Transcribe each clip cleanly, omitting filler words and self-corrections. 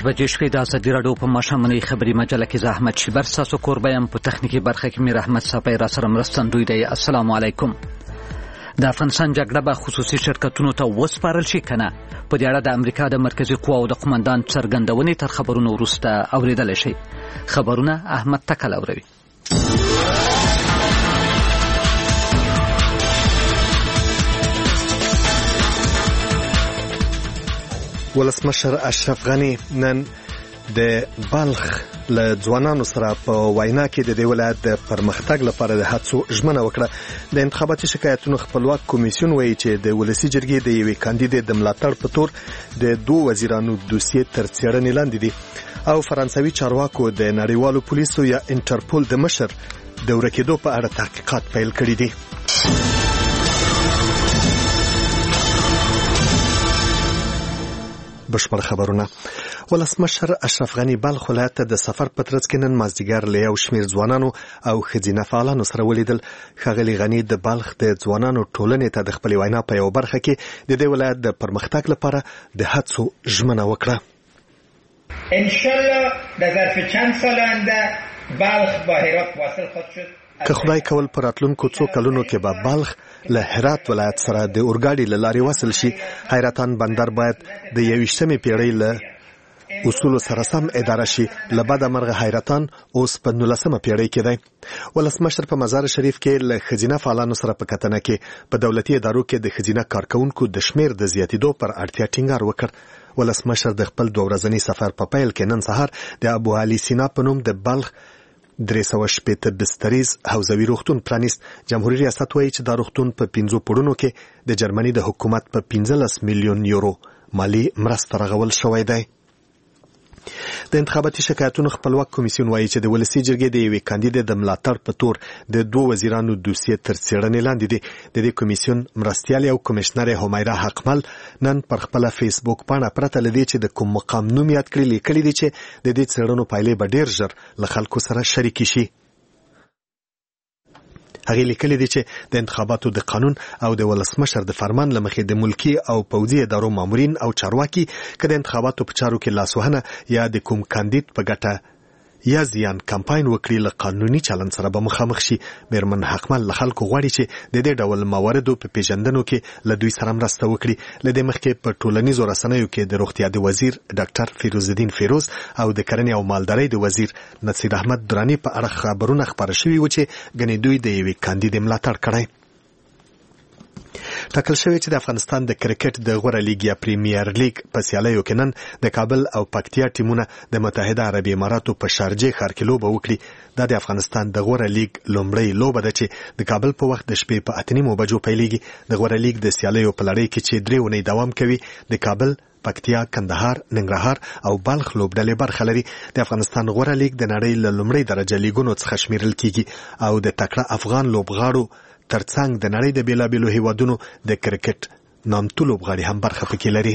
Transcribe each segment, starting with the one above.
بجې شپې د ازادي راډیو په ماښامنۍ خبري مجله کې زه احمد شیبر ستاسو کوربه یم. په تخنیکي برخه کې میر احمد صافی را سره مرستندوی دی. السلام علیکم. د افغانستان جګړه به خصوصي شرکتونو ته وسپارل شي کنه؟ په دې اړه د امریکا د مرکزی قواو د قومندان څرګندونې تر خبرونو وروسته اوریدل شي. خبرونه احمد تکل اوروي. ولسمشر اشرف غنی نن د بلخ له ځوانانو سره په وینا کې د دې ولایت د پرمختګ لپاره د هڅو ژمنه وکړه. د انتخاباتي شکایتونو خپلواک کمیسیون وایي چې د ولسی جرګې د یوې کاندید د ملاتړ په تور د دوه وزیرانو دوسیې تر څېړنې لاندې دي او فرانسوي چارواکو د نړیوالو پولیسو یا انټرپول د مشر د ورکېدو په اړه تحقیقات پیل کړي دي. بشپړ خبرونه. ولسمشر اشرف غنی بلخ ولایت ته د سفر په ترڅ کې نن مازدیګر له یو شمېر ځوانانو او ښځینه فعالانو سره ولیدل. ښاغلي غنی د بلخ د ځوانانو ټولنې ته د خپلې وینا په یو برخه کې د دې ولایت د پرمختګ لپاره د هڅو ژمنه وکړه. انشالله در ظرف چند سال آینده بلخ با هرات واصل خواهد شد. که خدای کول پر راتلونکو څو کلونو کې به بلخ له هرات ولایت سره د اورګاډي له لارې وصل شي. حیرتان بندر باید د 21مې پیړۍ له اصولو سره سم اداره شي. له بده مرغه حیرتان اوس په 19مه پیړۍ کې دی. ولسمشر په مزار شریف کې له ښځینه فعالانو سره په کتنه کې په دولتي ادارو کې د ښځینه کارکونکو د شمیر د زیاتېدو پر اړتیا ټینګار وکړ. ولسمشر د خپل 2 ورځني سفر په پیل کې نن سهار د ابو علي سینا په نوم د بلخ 380 بستریز حوزوي روغتون پرانیست. جمهوریت ریاست وایي چې دا روغتون په 5 پوړونو کې د جرمني د حکومت په 15 میلیون یورو مالی مرسته رغول شوی دی. د انتخاباتي شکایتونو خپلواک کمیسیون وایي چې د ولسی جرګې د یوې کاندید د ملاتړ په تور د 2 وزیرانو دوسیې تر څېړنې لاندې دي. د دې کمیسیون مرستیال او کمشنر همیرا حقمل نن پر خپل فیسبوک پاڼه پرته لدی چې د کوم مقام نوم یاد کړی لیکلي دي چې د دې څېړنو پایلې به ډېر ژر له خلکو سره شریک شي. هغه لیکلي دي چې د انتخاباتو د قانون او د ولسمشر د فرمان لمخې د ملکی او پوځي ادارو مامورین او چارواکي کله انتخاباتو په چارو کې لاسوهنه یا د کوم کاندید په ګټه یا زیان کمپاین وکړي له قانوني چلند سره به مخامخ شي. میرمن حقمل له خلکو غواړي چې د دې ډول مواردو په پیژندنو کې له دوی سره مرسته وکړي. له دې مخکې په ټولنیزو رسنیو کې د روغتیا د وزیر ډاکټر فیروز الدین فیروز او د کرنې او مالدارۍ د وزیر نصیر احمد درانی په اړه خبرونه خبر شوي و چې ګنې دوی د یوې کاندید ملاتړ کړی. ټاکل شوی چې د افغانستان د کرکټ د غوره لیګ یا پریمیر لیګ په سیالیو کې نن د کابل او پکتیا ټیمونه د متحده عربي اماراتو په شارجه ښار کې لوبه وکړي. دا د افغانستان د غوره لیګ لومړی لوبه ده چې د کابل په وخت د شپې په 8:30 بجو پیلېږي. د غوره لیګ د سیالیو په لړۍ کې چې 3 اونۍ دوام کوي د کابل، پکتیا، کندهار، ننګرهار او بلخ لوبډلې برخه لري. د افغانستان غوره لیګ د نړۍ له لومړۍ درجه لیګونو څخه شمیرل کیږي او د تکړه افغان لوبغاړو ترڅنګ د نړۍ د بیلابیلو هیوادونو د کرکټ نامتو لوبغاړي هم برخه پکې لري.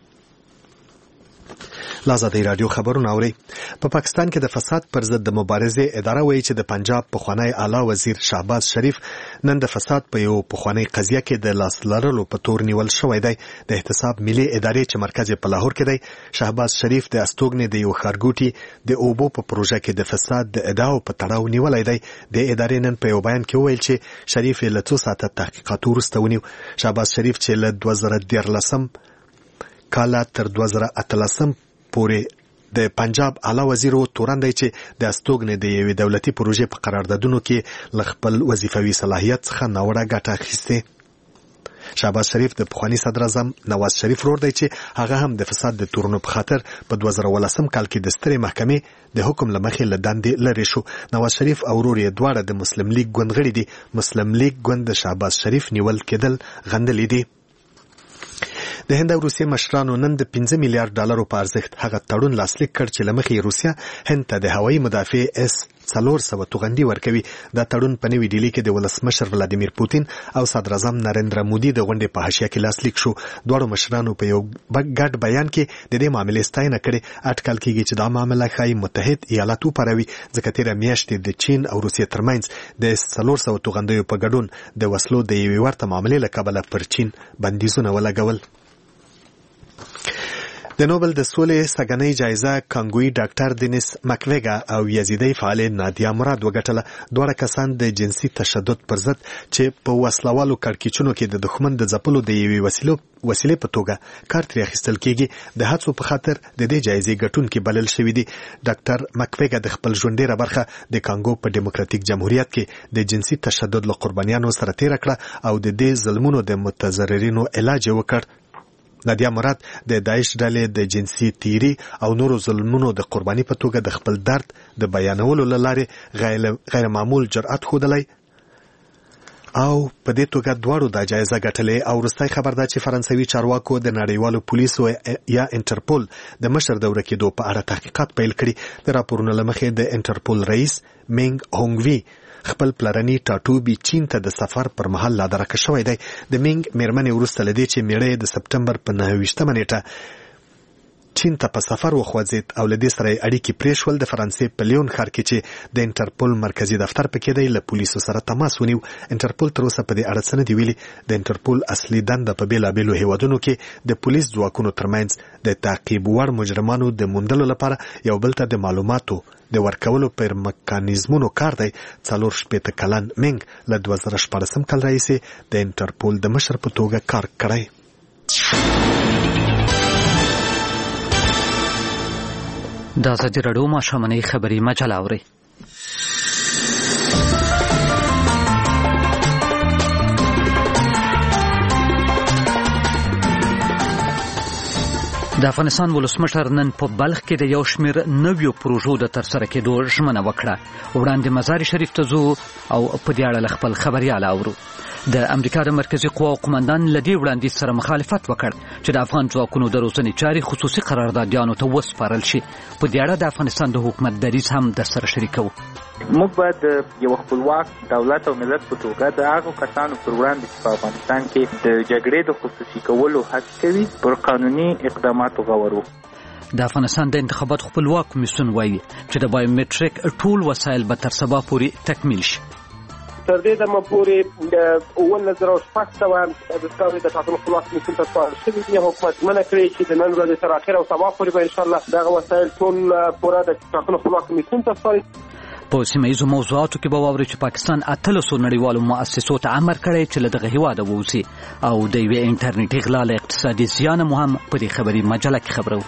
لازادی رادیو خبرونه اوري. په پاکستان کې د فساد پر ضد د مبارزې اداره وایي چې د پنجاب پخوانی اعلی وزیر شهباز شریف نن د فساد په یو پخوانی قضیه کې د لاس لرلو په تور نیول شوی دی. د احتساب ملي ادارې چې مرکز په لاهور کې دی، شهباز شریف د استوګنې د یو ښارګوټي د اوبو په پروژه کې د فساد د ادعاو په تړاو نیولای دی. د ادارې نن په یو بیان کې وویل چې شریف له 2 ساعته تحقیقات وروسته ونیو. شهباز شریف چې له 2013 کال تر 2018 پورې د پنجاب اعلی وزیر و تورن دی چې د استوګنې د یوې دولتي پروژې په قراردادونو کې له خپل وظیفوي صلاحیت څخه ناوړه ګټه اخیستې. شهباز شریف د پخوانی صدر اعظم نواز شریف ورور دی چې هغه هم د فساد د تورنو په خاطر په 2018 کال کې د سترې محکمې د حکم له مخې له دندې لرې شو. نواز شریف او ورور یې دواړه د مسلم لیگ ګوند غړي دي. مسلم لیگ ګوند د شهباز شریف نیول کېدل غندلې دي. د هند او روسیې مشرانو نن د 5 میلیارډ ډالرو په ارزښت هغه تړون لاسلیک کړ چې لمخې روسیا هند ته د هوایي مدافع S-400 توغندي ورکوي. دا تړون په نوې ډیلي کې د ولسمشر ولادیمیر پوتین او صدر اعظم نریندرا مودي د غونډې په حاشیه کې لاسلیک شو. دواړو مشرانو په یو ګډ بیان کې د دې معاملې ستاینه کړې. اټکل کېږي چې دا معامله ښایي متحد ایالات وپاروي ځکه تېره میاشت د چین او روسیې ترمنځ د S-400 توغندیو په ګډون د وسلو د یوې ورته معاملې له کبله پر چین بندیزونه ولګول. د نوبل د سولې سګنۍ جایزه کانګوي ډاکټر دینیس مکویګا او یزیدي فعال نادیا مراد وګټله. دواړه کسان د جنسي تشدد پر ضد چې په وسلوالو کړکېچونو کې د دښمن د ځپلو د یوې وسیلې په توګه کار ترې اخیستل کېږي د هڅو په خاطر د دې جایزې ګټونکي بلل شوي دي. ډاکټر مکویګا د خپل ژوند ډیره برخه د کانګو په ډیموکراتیک جمهوریت کې د جنسي تشدد له قربانیانو سره تیر کړه او د دې ظلمونو د متضررینو علاج وکړ. نادیا مراد د داعش ډلې د جنسي تیری او نورو ظلمونو د قرباني په توګه د خپل درد د بیانولو لپاره غیر معمول جرأت ښودلی او په دې توګه دواړو دا جایزه ګټلې. او وروستی خبر دا چې فرانسوي چارواکو د نړیوالو پولیسو یا انټرپول د مشر د ورکېدو په اړه تحقیقات پیل کړي. د راپورونو له مخې د انټرپول رئیس مینګ هونګوي خپل پلرني ټاټوبي چین ته د سفر پر مهال لا درکه شوی دی. د مینګ میرمنې وروسته له دې چې میړه د سپټمبر په 29 نیټه چین ته په سفر وخوځید او له دې سره اړیکې پرېښول، د فرانسې په لیون ښار کې چې د انټرپول مرکزي دفتر پکې دی له پولیسو سره تماس ونیو. انټرپول تر اوسه په دې اړه څه نه دي ویلي. د انټرپول اصلي دنده په بېلابېلو هیوادونو کې د پولیس ځواکونو ترمنځ د تعقیب وړ مجرمانو د موندلو لپاره یو بل ته د معلوماتو د ورکولو پر مکانیزمونو کار دی. 40 کلن مینګ له 2014 کال راهیسې د انټرپول د مشر په توګه کار کړی. د ازادي راډیو ماښامنۍ خبري مجله اورئ. د افغانستان ولسمشر نن په بلخ کې د یو شمېر نویو پروژو د ترسره کېدو ژمنه وکړه. وړاندې مزار شریف ته ځو او په دې اړه له خپل خبریال اورو. د امریکا د مرکزي قواو قومندان له دې وړاندیز سره مخالفت وکړ چې د افغان ځواکونو د روزنې چارې خصوصي قراردادیانو ته وسپارل شي. په دې اړه د افغانستان د حکومت دریځ هم درسره شریکوو. موږ باید یو خپلواک دولت او ملت په توګه د هغو کسانو پر وړاندې چې په افغانستان کې د جګړې د خصوصي کولو هڅه کوي پر قانوني اقداماتو غور وکړو. د افغانستان د انتخابات خپلواک کمیسیون وایي چې د بایومټریک ټول وسایل به تر سبا پورې تکمیل شي. تر دې دمه پورې د 1900 د ستاسو د ټاکنو خپلواک کمیسیون ته سپارل شوي دي. حکومت منع کړی چې د نن ورځې تر اخره او سبا پورې به انشاءالله دغه وسایل ټول پوره د ټاکنو خپلواک کمیسیون ته سپارل. په سیمه‌ییزو موضوعاتو کې به واورئ چې پاکستان 800 نړیوالو مؤسسو ته امر کړی چې له دغه هیواده ووځي او د یوې انټرنیټي غلا له اقتصادي زیانه مو هم په دې خبري مجله کې خبرو.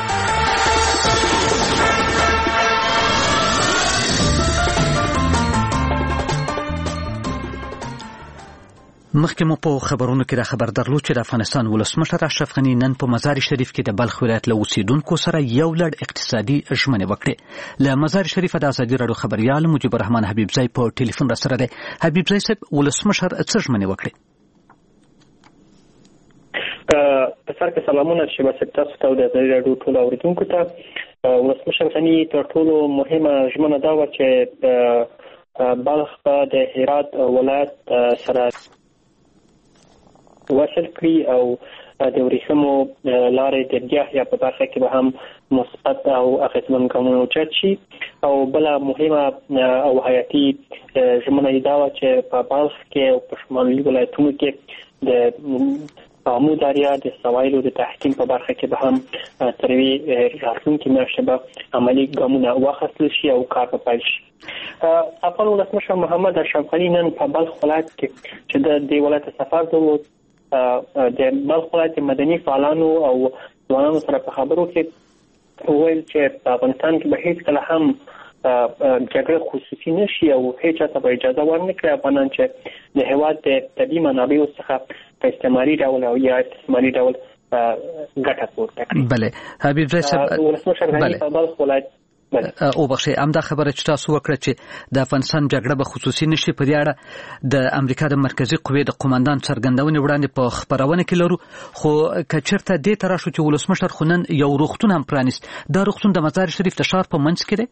مخکې مو په خبرونو کې دا خبر درلود چې د افغانستان ولسمشر اشرف غني نن په مزار شریف کې د بلخ ولایت له اوسیدونکو سره یو لړ اقتصادي ژمنې وکړې. له مزار شریف د ازادي راډیو خبریال مجيب الرحمن حبیبزی په ټلیفون را سره دی. حبیبزی صاحب، ولسمشر څه ژمنې وکړې؟ په سر کې سلامونه چې بس تاسو ته د ازادي راډیو ټول اوریدونکو ته. ولسمشر غني تر ټولو مهمه ژمنه دا و چې بلخ په د هرات ولایت سره وصل کړي او د ورېښمو لارې د بیا په برخه کې به هم مثبت او اغېزمن ګامونه اوچت شي. او بله مهمه او حیاتي ژمنه یې دا وه چې په بلخ کې او په شمالي ولایتونو کې د آمو دریا د سوایلو د تحکیم په برخه کې به هم تر یوې راتلونکې میاشتې به عملي ګامونه واخیستل شي او کار به پیل شي. افغان ولسمشر محمد اشرف غني نن په بلخ ولایت کې چې د دې ولایت سفر درلود، د بلخ ولایت مدني فعالانو او ځوانانو سره په خبرو کې وویل چې په افغانستان کې به هیڅ کله هم جګړه خصوصي نشي او هیڅ چاته به اجازه ورنه کړي افغانان چې د هېواد د طبیعي منابعو څخه په استعماري ډول او یا استثماري ډول ګټه پورته کړي. بله حبیبزی صاحب، ولسمشر غني په بلخ ولایت او بخښئ همدا خبره چې تاسو وکړه چې د افغانستان جګړه به خصوصي نشي، په دې اړه د امریکا د مرکزي قوې د قومندان څرګندونې وړاندې په خبرونه کې لرو. خو که چېرته دې ته راشو چې ولسمشر خو نن یو روغتون هم پرانیست، دا روغتون د مزار شریف د ښار په منځ کې دی؟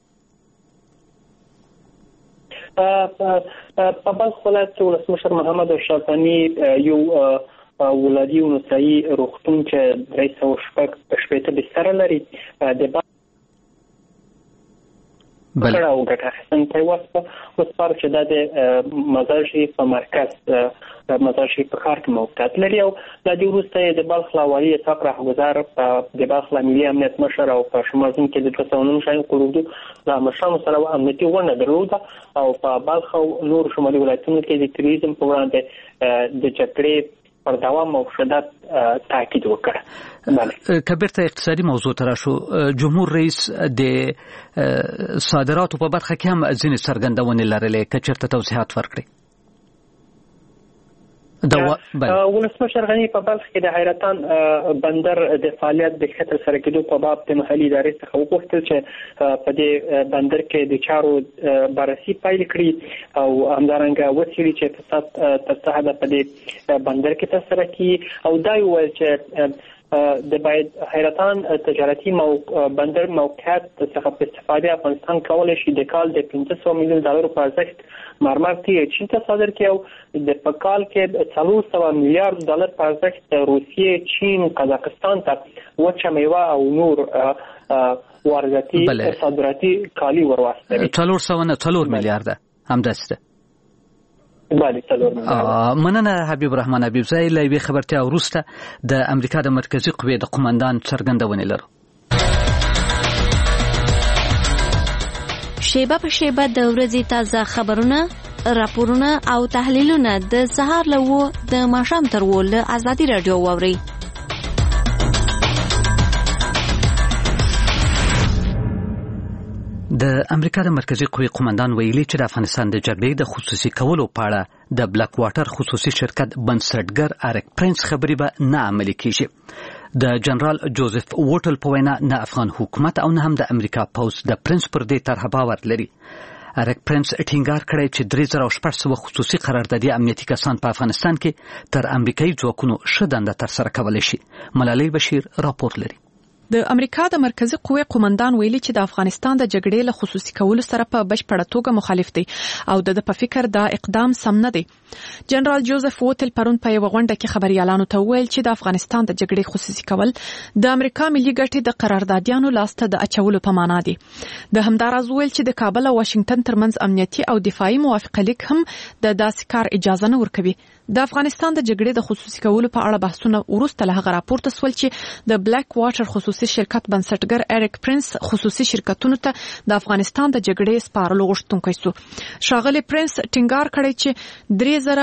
په بلخ ولایت کې ولسمشر محمد اشرف غني یو ولادي او نسایي روغتون چې 360 بستره لري د کړه او ګټه اخیستنې ته وسپاره اوس پر چې د مزار شریف په مرکز مزار شریف په ښار کې موقعیت لري او د دې وروسته د بلخ والي اتاق راهګذار د بلخ ملي امنیت مشر او په شمالون کې د 209 شاین قروضو د مشرانو سره امنیتي ونه درلوده او په بلخ او نور شمالي ولایتونو کې د تروریزم په وړاندې د جګړې پر دوام او شدت تاکید وکړ. کبیرته اقتصادي موضوع تر شو جمهور رئیس د صادراتو په برخه کې هم ځینې څرګندونې لرلې که چېرته توضیحات ورکړي. ولسمشر غني په بلخ کې د حیرتان بندر د فعالیت د ښه ترسره کېدو په باب د محلي ادارې څخه وغوښتل چې په دې بندر کې د چارو بررسي پیل کړي او همدارنګه وڅېړي چې فساد تر څه حده په دې بندر کې ترسره کړي او دا وویل چې د باید حیرتان تجارتي بندر موقعیت څخه په استفاده افغانستان کولای شي د کال د 500 میلیون ډالرو په ارزښت مرمر تیل چین ته صادر کړي او د په کال کې 400 میلیارډ ډالر په ارزښت روسیې، چین، قزاقستان ته وچه میوه او نور وارداتي صادراتي کالي ورواستوي. 404 میلیارډ همداسته. مننه حبیب الرحمن حبیبزی له یوې خبرتیا وروسته د امریکا د مرکزی قوې د قومندان څرګندونې لرو. شیبه په شیبه د ورځې تازه خبرونه، راپورونه او تحلیلونه د سهار له 9 د ماښام تر 10 له ازادي رادیو واوري. د امریکا د مرکزی قوې قومندان ویلي چې د افغانستان د جګړې د خصوصي کولو په اړه د بلیک واټر خصوصي شرکت بنسټګر اریک پرنس خبرې به نه عملي کیږي. د جنرال جوزف ووټل په وینا نه افغان حکومت او نه هم د امریکا پوز د پرنس پر دې طرح باور لري. اریک پرنس ټینګار کړی چې 3600 خصوصي قراردادي امنیتي کسان په افغانستان کې تر امریکایي ځواکونو ښه دنده ترسره کولی شي. ملالۍ بشیر راپور لري. د امریکا د مرکزی قوې قومندان ویلي چې د افغانستان د جګړې له خصوصي کولو سره په بشپړه توګه مخالف دی او د په فکر دا اقدام سم نه دی. جنرال جوزف ووټل پرون په یو غونډه کې خبريالانو ته ویل چې د افغانستان د جګړې خصوصي کول د امریکا ملي ګټې د قراردادیانو لاسته د اچولو په معنا دی. د همداراز ویل چې د کابل او واشنگټن ترمنځ امنیتي او دفاعي موافقه لیک هم د داسې کار اجازه نه ورکوي. د افغانستان د جګړې د خصوصي کولو په اړه بحثونه وروسته له هغه راپورته سول چې د بلیک واټر خصوصي شرکت بنسټګر اریک پرنس خصوصي شرکتونو ته د افغانستان د جګړې سپارلو غوښتونکی سو. ښاغلی پرنس ټینګار کړی چې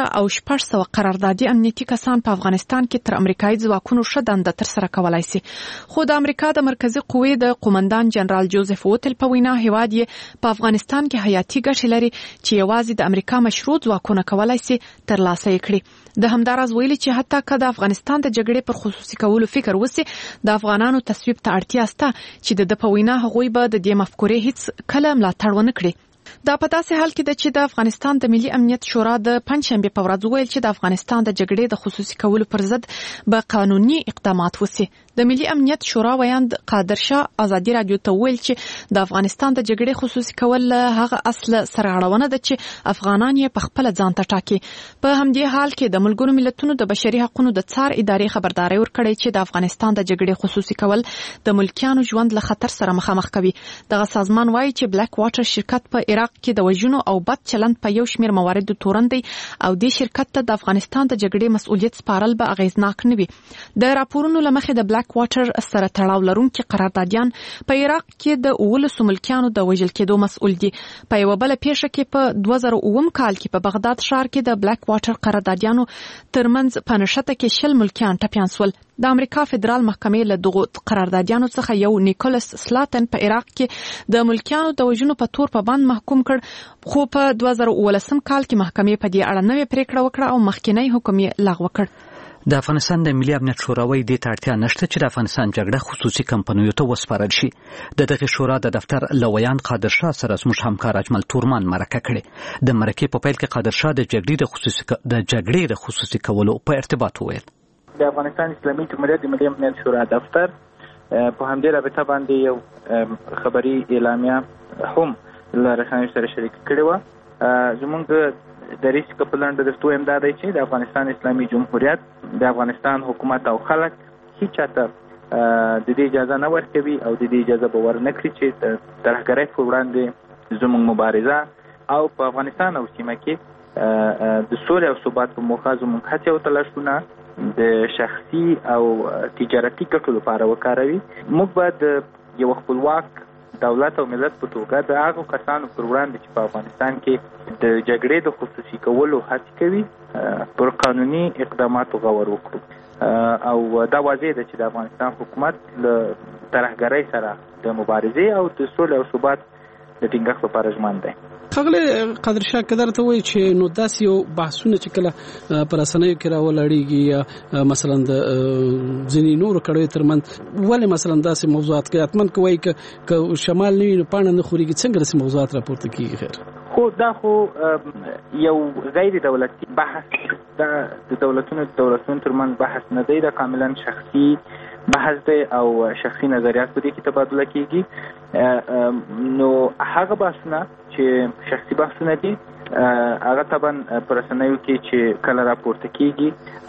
3600 قراردادي امنیتي کسان په افغانستان کې تر امریکایي ځواکونو ښه دنده ترسره کولای شي. خو د امریکا د مرکزی قوې د قومندان جنرال جوزف ووټل په وینا هیواد یې په افغانستان کې حیاتي ګټې لري چې یوازې د امریکا مشروع ځواکونه کولای شي ترلاسه یې کړي. د همداراز ویلي چې حتی که د افغانستان د جګړې پر خصوصي کولو فکر وسی د افغانانو تصویب ته اړتیا شته چې د په وینا هغوی به د دې مفکورې هیڅ کله ملاتړ ونه کړي. دا په داسې حال کې ده چې د افغانستان د ملي امنیت شورا د پنځشنبه په ورځ ویل چې د افغانستان د جګړې د خصوصي کولو پر ضد به قانوني اقدامات وسی. د ملي امنیت شورا ویاند قادر شاه ازادي رادیو ته ویل چې د افغانستان د جګړې خصوصي کول هغه اصل سرغړونه ده چې افغانان یې په خپل ځان ته ټاکي. په همدې حال کې د ملګرو ملتونو د بشري حقوقو د څار ادارې خبرداري ورکړې چې د افغانستان د جګړې خصوصي کول د ملکیانو ژوند له خطر سره مخامخ کوي. دغه سازمان وایي چې بلیک واټر شرکت په عراق کې د وژنو او بد چلند په یو شمېر مواردو تورن دی او د شرکت ته د افغانستان د جګړې مسؤلیت سپارل به اغیزناک نه وي. د راپورونو لمخې د بلیک واټر سره تړاو لرونکي قراردادیان په عراق کې د 19 ملکیانو د وژل کېدو مسؤل دي. په یو بل پیښه کې په 2009 کال کې په بغداد ښار کې د بلیک واټر قراردادیانو ترمنځ په نښته کې 20 ملکیان ټپیان سول. د امریکا فدرال محکمې له دغو قراردادیانو څخه یو نیکولس سلاتن په عراق کې د ملکیانو د وژنو په تور په بند محکوم کړ، خو په 2019 کال کې محکمې په دې اړه نوې پریکړه وکړه او مخکینی حکم یې لغوه کړ. د افغانستان د ملي امنیت شورا وایي دې ته اړتیا نشته چې د افغانستان جګړه خصوصي کمپنیو ته وسپارل شي. د دغه شورا د دفتر لویان قادر شاه سره زموږ همکار اجمل تورمان مرکه کړې. د مرکې په پیل کې قادر شاه د جګړې د خصوصي کولو په ارتباط وویل. د افغانستان اسلامي جمهوریت د ملي امنیت شورا دفتر په همدې رابطه باندې یو خبري اعلامیه هم له رسنیو سره شریک کړې وه. زموږ د ریسک په لنډه درته وایم دا دی چې د افغانستان اسلامي جمهوریت د افغانستان حکومت او خلک هیڅ چاته د دې اجازه نه ورکوي او د دې اجازه به ورنه کړي چې د ترهګرۍ پر وړاندې زموږ مبارزه او په افغانستان او سیمه کې د سولې او ثبات په موخه زموږ هڅې او تلاشونه د شخصي او تجارتي ګټو لپاره وکاروي. موږ باید یو خپلواک دولت او ملت په توګه د هغو کسانو پر وړاندې چې په افغانستان کې د جګړې د خصوصي کولو هڅې کوي پر قانوني اقداماتو غور وکړو او دا واضح ده چې د افغانستان حکومت له ترهګرۍ سره د مبارزې او د سولې او ثبات د ټینګښت لپاره ژمن دی. ښاغلی قادرشاه که درته وایي چې نو داسې یو بحثونه چې کله په رسنیو کې راولاړېږي یا مثلا د ځینې نورو کړیو ترمنځ ولې مثلا داسې موضوعات کې حتما که وایي که شمال نه وي نو پاڼه نه خورېږي څنګه داسې موضوعات راپورته کېږي؟ خیر خو دا خو یو غیر دولتي بحث دا د دولتونو ترمنځ بحث نه دی، دا کاملا شخصي بحث دی او شخصي نظریات په دې کې تبادله کېږي. نو هغه بحثونه چې شخصي بحثونه دي هغه طبعا پر رسنیو کې چې کله راپورته کېږي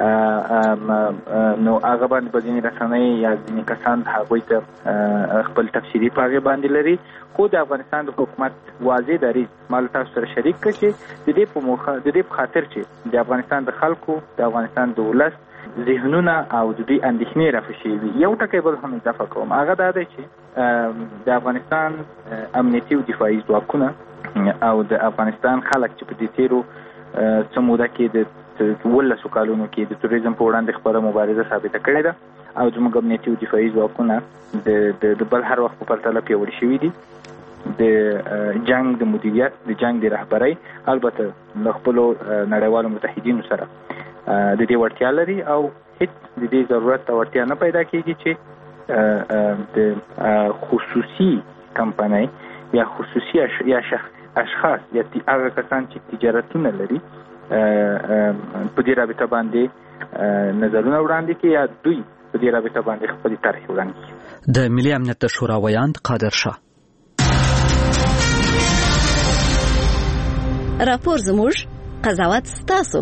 نو هغه باندې به ځینې رسنۍ یا ځینې کسان هغوی ته خپل تفسیري په هغې باندې لري. خو د افغانستان د حکومت واضح دریځ ما له تاسو سره شریک کړ چې د دې په خاطر چې د افغانستان د خلکو د افغانستان د ولس ذهنونه او د دوی اندېښنې رافشي وي. یو ټکی بل هم اضافه کوم، هغه دا دی چې د افغانستان امنیتي او دفاعي ځواکونه او د افغانستان خلک چې په دې تیرو څه موده کې د 12 کالونو کې د توریزم په وړاندې خپله مبارزه ثابته کړې ده او زموږ امنیتي او دفاعي ځواکونه د بل هر وخت په پرتله پیاوړي شوي دي. د جنگ د مدیریت د جنگ د رهبرۍ البته له خپلو نړیوالو متحدینو سره د دې وړتیا لري او هیڅ د دې ضرورت او وړتیا نه پیدا کېږي چې د خصوصي کمپنۍ یا خصوصي یا اشخاص یا هغه کسان چې تجارتونه لري په دې رابطه باندې نظرونه وړاندې کړي یا دوی په دې رابطه باندې خپل طرح وړاندې کړي. د ملي امنیت شورا ویاند قادرشاه راپور زموږ قضاوت ستاسو.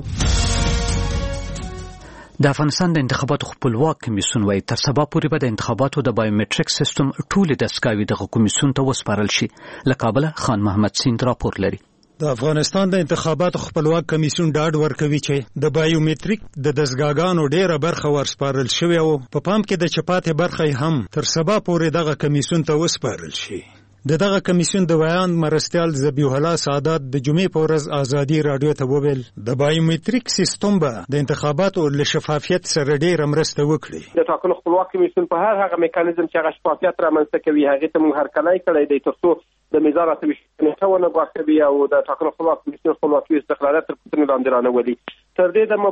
د افغانستان د انتخاباتو خپلواک کمیسیون وايي تر سبا پورې به د انتخاباتو د بایومټریک سیستم ټولې دستګاوې د کمیسیون ته وسپارل شي. له کابل خان محمد سیند راپور لري. د افغانستان د انتخاباتو خپلواک کمیسیون ډاډ ورکوي چې د بایومټریک د دستګاګانو ډیره برخه ورسپارل شوې او په پام کې د چپاتې برخه هم تر سبا پورې دغه کمیسیون ته وسپارل شي. دغه کمیسیون د ویاند مرستیال ذبیح الله سعادت د جمعې په ورځ ازادي رادیو ته وویل د بایومټریک سیستم به د انتخاباتو له شفافیت سره ډېره مرسته وکړي. د ټاکنو خپلواک کمیسیون په هغه میکانیزم چې هغه شفافیت رامنځته کوي هغه ته موږ هرکلی کړی دی ترڅو د میزان اتمیشنه ونه غواړي او د ټاکنو خپلواک کمیسیون خپلواکي استقلالات تر پوښتنې لاندې رانولي. تر دې دمه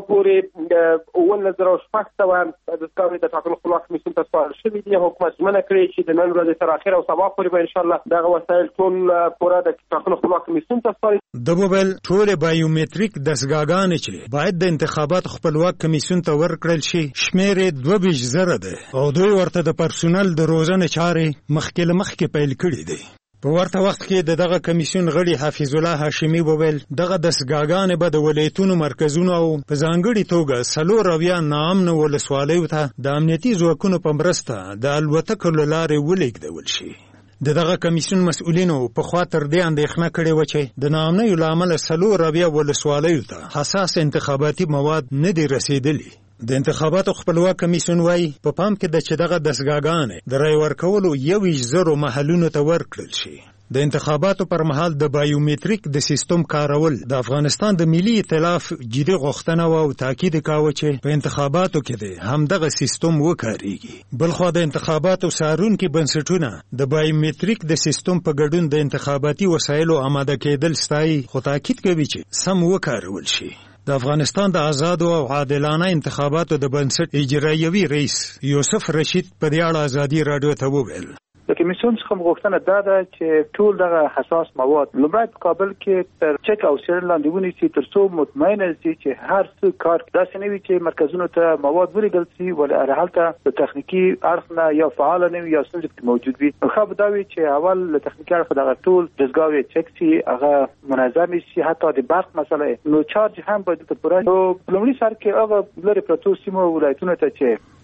پورې 1960 د ټاکنو خپلواک کمیسیون ته سپارل شوي دي. حکومت ژمنه کړې چې د نن ورځې تر اخره او سبا پورې به ان شاء الله دغه وسایل ټول پوره د ټاکنو خپلواک کمیسیون ته سپاري. د موبایل ټول بایومټریک دستګاګانې چې باید د انتخاباتو خپلواک کمیسیون ته ورکړل شي شمیر 22,000 ده او دوی ورته د پرسونل د روزنې چارې مخکې پیل کړي دي. په ورته وخت کې دغه کمیسیون غړي حافظ الله هاشمي وویل دغه دستګاګانې به د ولایتونو مرکزونو او په ځانګړي توګه 4 ناامنه ولسوالیو ته د امنیتي ځواکونو په مرسته د الوتکو له لارې ولېږدول شي. دغه کمیسیون مسؤلینو په خوا تر دې اندېښنه کړې و چې د ناامنیو له امله 4 ولسوالیو ته حساس انتخاباتي مواد نه دي رسېدلي. د انتخاباتو خپلواک کمیسیون وايي په پام کې د چې دغه دستګاګانې د رای ورکولو 21,000 محلونو ته ورکړل شي. د انتخاباتو پر مهال د بایومټریک د سیستم کارول د افغانستان د ملي ائتلاف جدي غوښتنه او تاکید کاوه چې په انتخاباتو کې د همدغه سیستم وکاريږي. بلخو د انتخاباتو څارونکو بنسټونه د بایومټریک د سیستم په ګډون د انتخاباتي وسایلو آماده کېدل ستایي خو تاکید کوي چې سم وکارول شي. د افغانستان د آزاد او عادلانه انتخاباتو د بنسټ اجرایوي رئیس یوسف رشید په دې اړه ازادي رادیو ته وویل د کمیسیون څخه غوښتنه ده چې ټول دغه حساس مواد لومړی په کابل کې تر چک او سیر لاندې ونیسي ترڅو مطمئن شي چې هر څه کار داسې نه وي چې مرکزونو ته مواد ورېږدل شي ولې هلته د تخنیکي اړخ نه یا فعال نه وي یا ستونزې موجود وي. نو ښه به دا وي چې اول له تخنیکي اړخه دغه ټول دستګاوې چک شي هغه منظم شي حتی د برق مسله نو چارج هم باید ته پوره. نو په لومړي سر کې هغه لري پروتو سیمو ولایتونو ته چې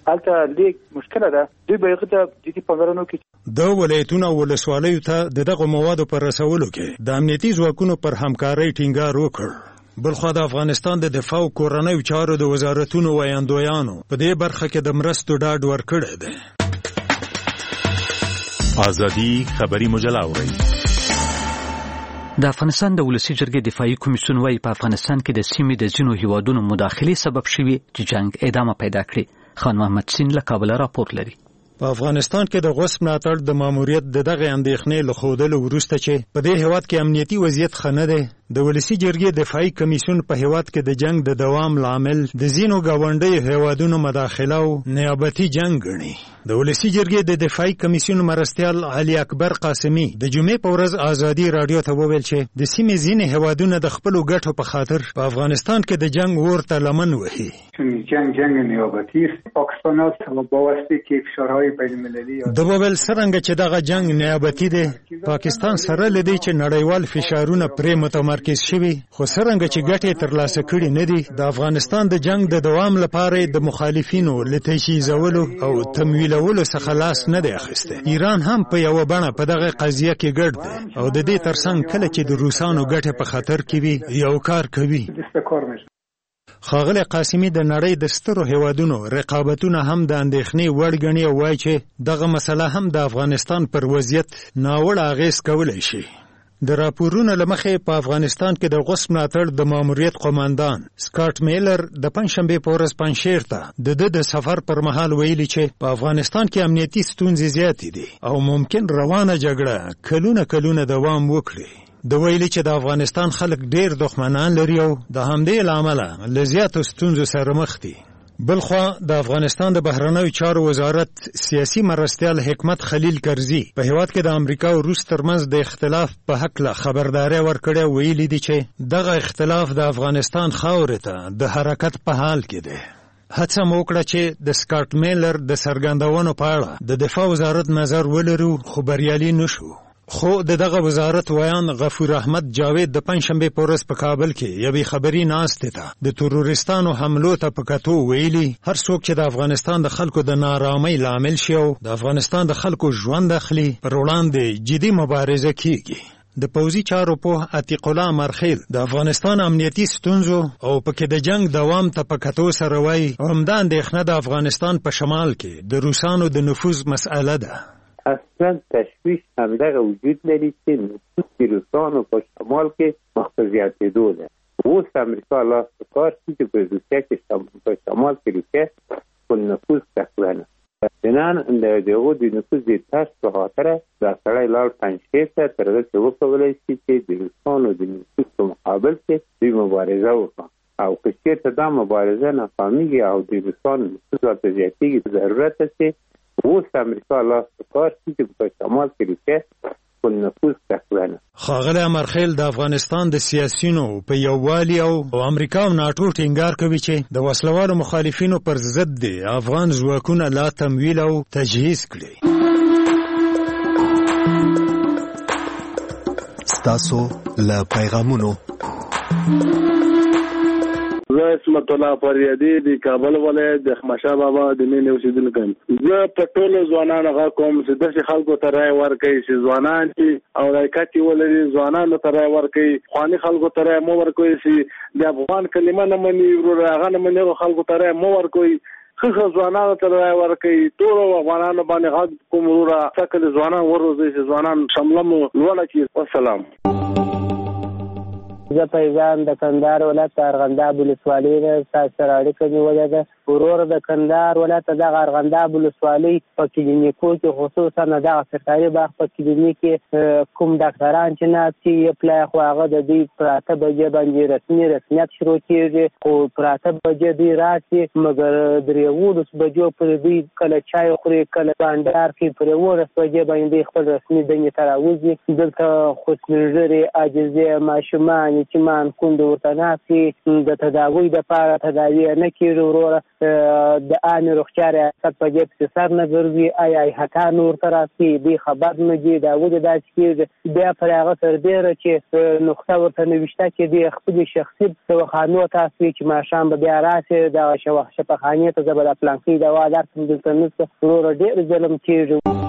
هلته لیک مشکله ده دوی به هغه ته جدي پاملرنه وکړي. د ولایتونو ولسوالیو ته دغه موادو پر رسولو کې د امنیتي ځواکونو پر همکارۍ ټینګار وکړ. بلخوا د افغانستان د دفاع او کورنیو چارو د وزارتونو ویاندویانو په دې برخه کې د مرستو ډاډ ورکړی دی. ازادي خبري مجله اوري. د افغانستان د ولسی جرګې دفاعي کمیسیون وايي په افغانستان کې د سیمې د ځینو هیوادونو مداخلې سبب شوي چې جنگ ادامه پیدا کړي. خان محمد سین له کابل راپور لري. په افغانستان کې د غصب ملاتړ د ماموریت دغه اندېښنې له ښودلو وروسته چې په دې هیواد کې امنیتي وضعیت ښه نه دی، د ولسی جرګې دفاعي کمیسیون په هیواد کې د جنگ د دوام لامل د ځینو ګاونډیو هیوادونو مداخله او نیابتي جنگ ګڼي. د ولسی جرګې د دفاعي کمیسیون مرستیال علي اکبر قاسمي د جمعې په ورځ ازادي رادیو ته وویل چې د سیمې ځینې هیوادونه د خپلو ګټو په خاطر په افغانستان کې د جنگ اور ته لمن وهي. جنگ نیابتي پاکستان است و بواسطه کې فشارهای بین‌المللي د وویل څرنګه چې دغه جنگ نیابتي دی، پاکستان سره لدی چې نړیوال فشارونه پرې متمرکز شوي، خو څرنګه چې ګټې ترلاسه کړي نه دي، د افغانستان د جنگ د دوام لپاره د مخالفینو له تجهیزولو او تمویلولو څخه لاس نه دی اخیستی. ایران هم په یوه بڼه په دغه قضیه کې ګډ دی او د دې ترڅنګ کله چې د روسانو ګټې په خطر کې وي یو کار کوي. ښاغلی قاسمي د نړۍ د سترو هیوادونو رقابتونه هم د اندېښنې وړ ګڼي او وایي چې دغه مسله هم د افغانستان پر وضعیت ناوړه اغېز کولی شي. د راپورونو له مخې په افغانستان کې د غصب ملاتړ د ماموریت قوماندان سکاټ میلر د پنجشنبې په ورځ پنجشیر ته د سفر پر مهال ویلي چې په افغانستان کې امنیتي ستونزې زیاتې دي او ممکن روانه جګړه کلونه دوام وکړي. د ویلي چې د افغانستان خلک ډیر دښمنان لري او د همدې له امله له زیاتو ستونزو سره مخ دي. بلخوا د افغانستان د بهرنیو چارو وزارت سیاسي مرستیال حکمت خلیل کرزي په هیواد کې د امریکا او روس ترمنځ د اختلاف په هکله خبرداری ورکړې، ویلي دي چې دغه اختلاف د افغانستان خاورې ته د حرکت په حال کې دی. هڅه مو وکړه چې د سکاټ میلر د څرګندونو په اړه د دفاع وزارت نظر ولرو، خو بریالي نشو. خو دغه وزارت ویان غفور احمد جاوید د پنجشنبې په ورځ په کابل کې یوې خبري ناستې ته د تروریستانو حملو ته په کتو ویلي هر څوک چې د افغانستان د خلکو د نارامۍ لامل شي او د افغانستان د خلکو ژوند اخلي پر وړاندې جدي مبارزه کیږي. د پوځي چارو په عتیق الله مرخیل د افغانستان امنیتي ستونزو او پکې د جنگ دوام ته په کتو سره وایي همدا اندېښنه د افغانستان په شمال کې د روسانو د نفوذ مسئله ده. اصلا تشویش همدغه وجود لري چې نفوذ روسانو په شمال کې مخ په زیاتېدو ده. اوس امریکا لاس په کار چې په روسیه کې په شمال کې روسیه خپل نفوذ تقویانه نن د دغو د نفوذ د ترس په خاطر دا سړی لاړ پنجشیر ته تر دې چې وکولی شي چې د روسانو د نفوذ په مقابل کې دوی مبارزه وکړي او که چېرته دا مبارزه ناکامېږي او د روسانو نفوذ ورته زیاتېږي، ضرورت ده چې اوس امریکا لاس په کار چې په شمال کې روسیه خپل نفوذ تقویانه. ښاغلی امرخیل د افغانستان د سیاسیونو په یووالي او امریکا او ناټو ټینګار کوي چې د وسلوالو مخالفینو پر ضد دي افغان ځواکونه لا تمویل او تجهیز کړي. ستاسو له پیغامونو زه اسمت الله فریادي د کابل ولایت د احمدشاه بابا د مینې اوسیدونکی یم. زه په ټولو ځوانانو غږ کوم چې داسې خلکو ته رایه ورکوي چې ځوانان چې او لایقت یې ولري ځوانانو ته رایه ورکوي، خواني خلکو ته رایه مه ورکوي چې د افغان کلمه نه مني، وروره هغه نه مني، هغو خلکو ته رایه مه ورکوي. ښه ځوانانو ته رایه ورکوي. ټولو افغانانو باندې غږ کوم وروره څکل ځوانان وروزي چې ځوانان شمله مو لوړه کړي. والسلام. زه پیژان د کندهار ولایت ارغنداب ولسوالۍ نه تاسو سره اړیکه نیولې ده. ورور د کندهار ولایت دغه ارغنداب ولسوالۍ په کلینیکو کې خصوصا دغه سرکاري باغ په کلینیک کې کوم ډاکټران چې ناستي پلای خو هغه د دوی پراته بجې باندې رسمیت شروع کېږي، خو پراته بجې دوی راسي مګر درې 11 بجو پر دوی کله چای خوري کله بانډار کې پر 11 بجې باندې خپل رسمي دنګ ته راوځي. دلته خوشنظري عاجزي ماشومان چې مان کوند ورته ناستي د تداوی لپاره تداوی نه کېږي. وروره د عامه روغتیا ریاست په دې په سر نه ګرځي آیا هکا نور تر اسی دی خبر نه دی دا وجه دا چې بیا پر هغه تر ډیره چې نقطه ورته نوښته کې دی خپل شخصي دواخانو تاسو چې ماشام به بیا راسي دا شفاخانه ته زبر پلانکی دا وادار څنګه دلته نو ور ډیر ظلم کیږي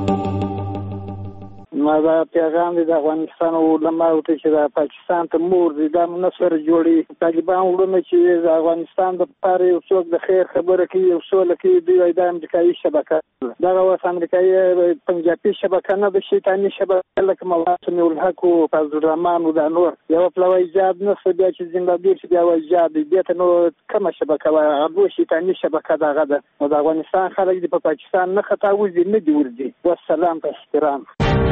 ما دا پیغام دی د افغانستان علماء ته چې د پاکستان ته مور دي دا نصر جوړي طالبان ورونه چې د افغانستان د پاره یو څوک د خیر خبره کوي او سوله کوي دوی د امریکایي شبکه دا اوس امریکایي پنجابي شبکه نه د شیطانی شبکه لکه مواسم الحق او فضل الرحمن او د نور یو پلوي ایجاد نه څه بیا چې زندګي چې بیا ایجاد دي ته نو کومه شبکه وای هغه شیطانی شبکه دا غده د افغانستان خلک د پاکستان نه خطا وځي نه دی ورځي والسلام په احترام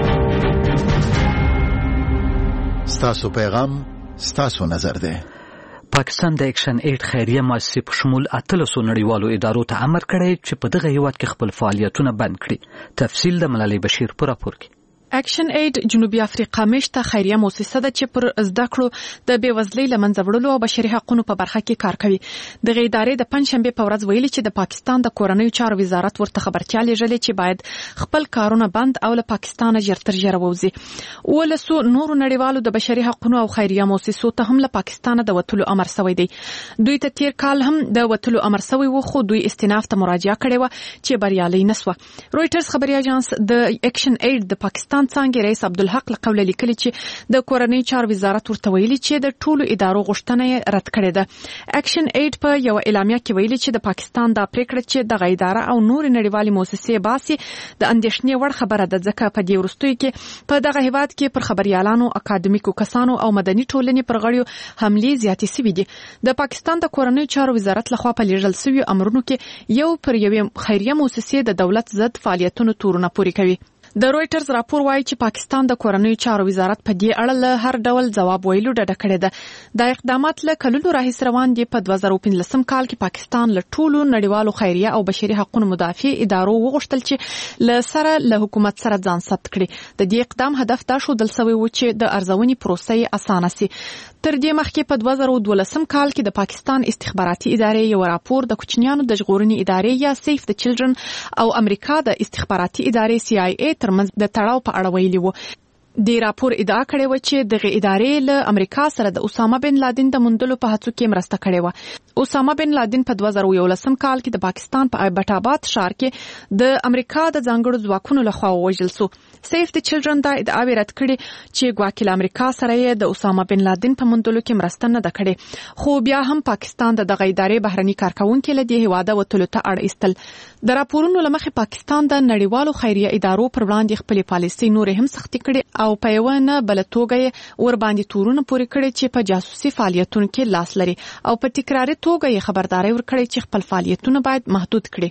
ستاسو پیغام ستاسو نظر ده. پاکستان د اکشن ایډ خیریه مؤسسې په شمول 1300 نړیوالو ادارو ته امر کړی چې په دغه هیواد کې خپل فعالیتونه بند کړي. تفصیل د ملالۍ بشیر په راپور کې. اکشن ایډ جنوبي افریقا میشته خیریه مؤسسه ده چې پر زده کړو د بیوزلۍ لمنځه وړلو او بشري حقوقو په برخه کې کار کوي. د ادارې د پنځشنبه په ورځ ویلي چې د پاکستان د کورنیو چارو وزارت ورته خبرتیا لېږلې چې باید خپل کارونه بند او له پاکستان ژر تر ژره ووځي. ولسو نورو نړیوالو د بشري حقوقو او خیریه مؤسسو ته هم له پاکستان د وټلو امر شوی دی. دوی ته تیر کال هم د وټلو امر شوی و خو دوی استئناف ته مراجعه کړې و چې بریالي نسوه. رويټرز خبري اژانس د اکشن ایډ د پاکستان څنګه رئیس عبدالحق لقول لیکلی چې د کورنۍ چارو وزارت ورته ویلي چې د ټولو ادارو غوښتنه رد کړې ده. اکشن ایډ په یو اعلامیه کې ویلي چې د پاکستان د پریکړه چې د اداره او نور نړیوالي مؤسسې باسي د اندېښنې وړ خبره ده ځکه په دې وروستیو کې په دغه هیواد کې پر خبريالانو اکاډمیکو کسانو او مدني ټولنې پر غړیو حملې زیاتې شوې دي. د پاکستان د کورنۍ چارو وزارت لخوا په لیږل شوی امرونو کې یو پر یوې خیریه مؤسسې د دولت ضد فعالیتونو تورونه پوري کوي. د رويټرز راپور وايي چې پاکستان د کورنیو چارو وزارت په دې اړه له هر ډول ځواب ویلو ډډه کړې ده. د اقدامات له کلونو راهیسې روان دي. په 2015 کال کې پاکستان له ټولو نړیوالو خیریه او بشري حقوقو مدافع ادارو وغوښتل چې له سره له حکومت سره ځان ثبت کړي. د دې اقدام هدف دا شو دل سوی و چې د ارزونې پروسې اسانه سي. تر دې مخکې په 2012 کال کې د پاکستان استخباراتي ادارې یو راپور د کوچنیانو د ژغورنې ادارې یا سیف د چلډرن او امریکا د استخباراتي ادارې CIA ترمنځ د تړاو په اړه ویلي و. د راپور ادعا کړې و چې دغه ادارې له امریکا سره د اسامه بن لادن د موندلو په هڅو کې مرسته کړې و. اسامه بن لادن په 2011 کال کې د پاکستان په ایبټ آباد ښار کې د امریکا د ځانګړو ځواکونو لخوا وژل شو. سیف د چلډرن دا ادعا رد کړې چې ګواکې امریکا سره یې د اسامه بن لادن په موندلو کې مرسته نه ده کړې. خو بیا هم پاکستان د دغه ادارې بهرني کارکونکو له دې هواده وټلو ته اړ ایستل. د راپورونو لمخې پاکستان د نړیوالو خیریه ادارو پر وړاندې خپل پالیسي نور هم سختي کړې او په یو نه بل توګه ور باندې تورونه پوري کړي چې په جاسوسي فعالیتونو کې لاس لري او په تکراري توګه یې خبرداري ورکړي چې خپل فعالیتونه باید محدود کړي.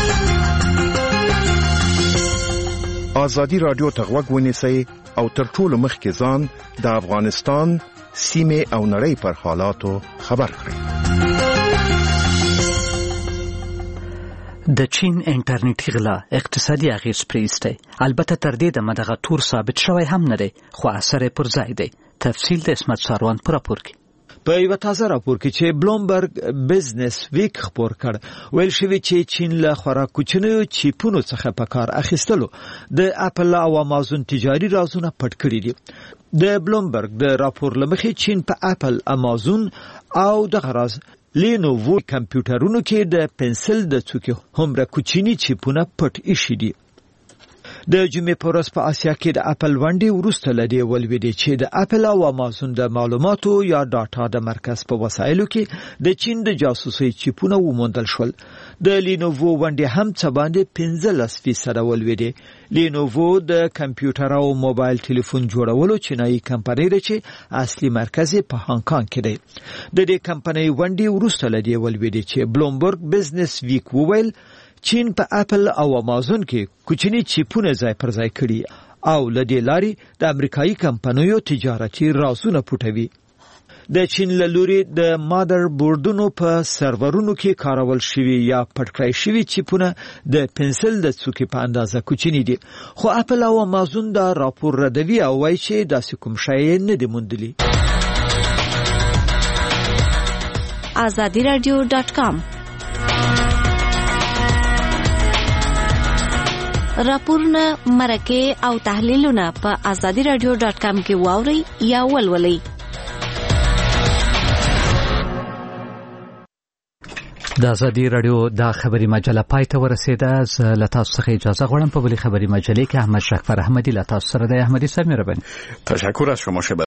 آزادي رادیو ته غوږ ونیسئ او تر ټولو مخکې ځان د افغانستان سیمه او نړۍ پر حالاتو خبر کړئ. د چین انټرنیټي غلا اقتصادي اغیز پریسته. البته تر دې د مدغه تور ثابت شوی هم نه دی خو اثر پر ځای دی. تفصیل د اسمت ساروان پر راپور کې. په یو تازه راپور کې چې بلومبرګ بزنس ویک خبر کړ ویل شوی چې چین له خورا کوچنیو چیپونو څخه په کار اخیستلو د اپل او امازون تجاري رازونه پټ کړی دي. د بلومبرګ د راپور لمخې چین په اپل، امازون او د غراز لینووو کمپیوټرونو کې د پنسل د څوکې همره کوچنی چیپونه پټ ایښي دي. د جمعې په ورځ په آسیا کې د اپل ونډې وروسته لدی ولویدي چې د اپل او امازون د معلوماتو یا ډاټا د مرکز په وسایلو کې د چین د جاسوسي چیپونه وموندل شول. د لینووو ونډې هم څه باندې 15% ولویدي. لینووو د کمپیوټر او موبایل ټلیفون جوړولو چینایي کمپنۍ ده چې اصلي مرکز په هانګ کانګ کې دی. د دې کمپنۍ ونډې وروسته لدی ولویدي چې بلومبرګ بزنس ویک وویل چین په اپل او امازون کې کوچنی چیپونه ځای پر ځای کړي او لدی لاري د امریکایي کمپنیو تجارتي رازونه پټوي. د چین لوري د مادر بورډونو په سرورونو کې کارول شوی یا پټ کړی شوی چیپونه د پنسل د څوکې په اندازه کوچنی دي. خو اپل او امازون دا راپور ردوي او وایي چې داسې کوم شی نه دی موندلی. azadiradio.com راپورونه مرکه او تحلیلونه په azadiradio.com کې واورئ یا ولولئ. د ازادي رادیو د خبري مجله پای ته ورسیده. زه له تاسو څخه اجازه غواړم په بلې خبري مجلې کې احمد شکفر احمدی له تاسو سره د احمدی صاحب مهرباني. تشکر از شما.